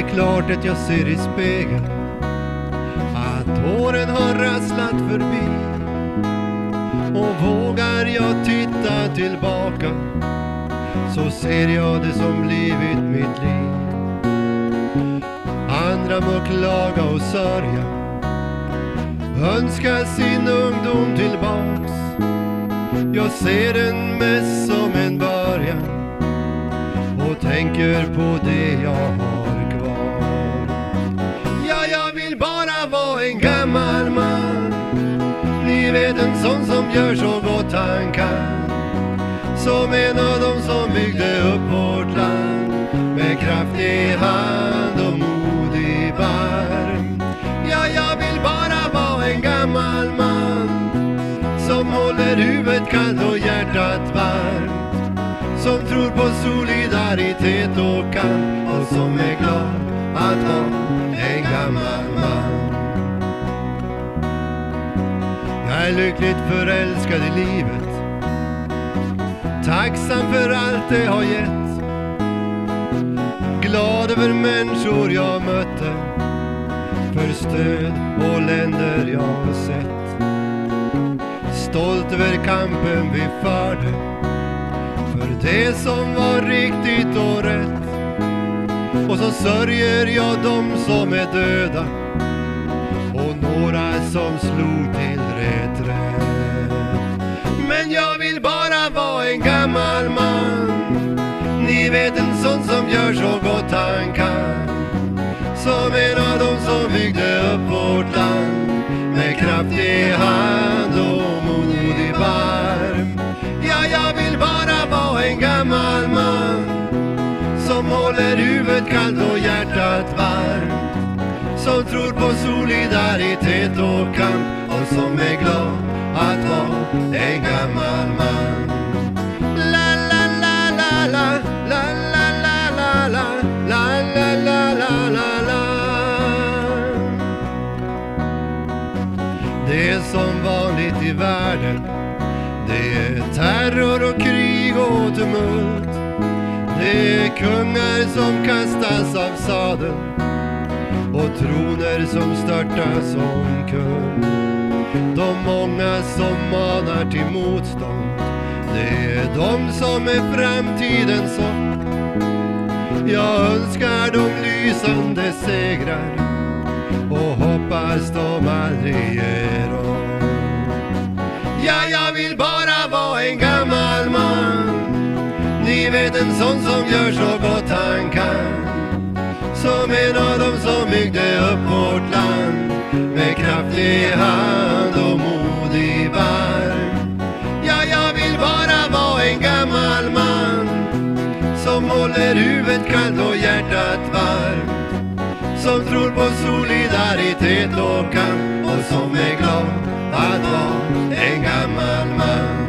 är klart att jag ser i spegeln att åren har rasslat förbi. Och vågar jag titta tillbaka så ser jag det som blivit mitt liv. Andra må klaga och sörja, önskar sin ungdom tillbaks. Jag ser den mest som en början och tänker på det jag har kvar. Ja, jag vill bara vara en gammal man, ni vet, en sån som gör så gott han kan. Som en av dem som byggde upp vårt land med kraftig hand och modig barm. Ja, jag vill bara vara en gammal man som håller huvudet kallt och hjärtat varmt, som tror på solidaritet och kamp och som är glad att vara en gammal man. Jag är lyckligt förälskad i livet, tacksam för allt det har gett, glad över människor jag mötte, för stöd och länder jag har sett. Stolt över kampen vi förde, för det som var riktigt och rätt. Och så sörjer jag dem som är döda och några som slog till reträtt. Men jag vill bara vara en gammal man, ni vet, en sån som gör så gott han kan. Som en av dem som byggde upp vårt land med kraftig hand och modig barm. Ja, jag vill bara vara en gammal man som håller huvudet kallt och hjärtat varmt, som tror på solidaritet och kamp och som är glad att vara en gammal man. La la la la la, la la la la la, la la la la la la. Det är som vanligt i världen, det är terror och krig och tumult. Det är kungar som kastas av sadeln och troner som störtas omkull. De många som manar till motstånd, det är de som är framtidens hopp. Jag önskar de lysande segrar och hoppas de aldrig ger upp. Ja, jag vill bara vara en gammal man, ni vet, en sån som gör så gott han kan. Som en av dem som byggde upp vårt land med kraftig hand och modig barm. Ja, jag vill bara vara en gammal man som håller huvudet kallt och hjärtat varmt, som tror på solidaritet och kamp och som är glad att vara en gammal man.